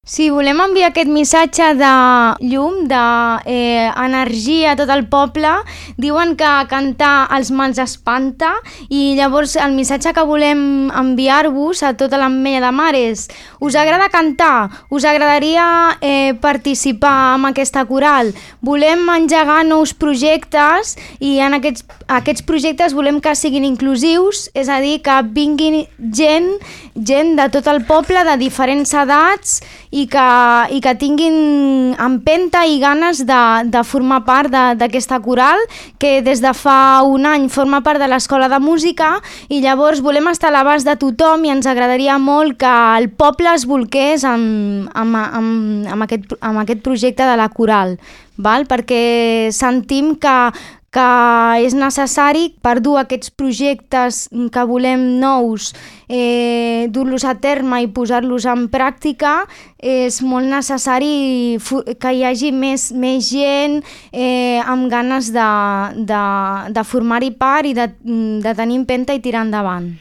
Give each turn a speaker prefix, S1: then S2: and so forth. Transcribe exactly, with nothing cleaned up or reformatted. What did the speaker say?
S1: Sí, volem enviar aquest missatge de llum, d'energia a tot el poble. Diuen que cantar els mals espanta i llavors el missatge que volem enviar-vos a tota l'Ametlla de Mar és: us agrada cantar? Us agradaria eh, participar en aquesta coral? Volem engegar nous projectes i en aquests, aquests projectes volem que siguin inclusius, és a dir, que vinguin gent, gent de tot el poble, de diferents edats, i que, i que tinguin empenta i ganes de, de formar part d'aquesta coral, que des de fa un any forma part de l'Escola de Música, i llavors volem estar a l'abast de tothom i ens agradaria molt que el poble es bolqués amb, amb, amb, amb, aquest, amb aquest projecte de la coral, val? Perquè sentim que que és necessari per dur aquests projectes que volem nous, eh, dur-los a terme i posar-los en pràctica. És molt necessari que hi hagi més, més gent eh, amb ganes de, de, de formar-hi part i de, de tenir empenta i tirar endavant.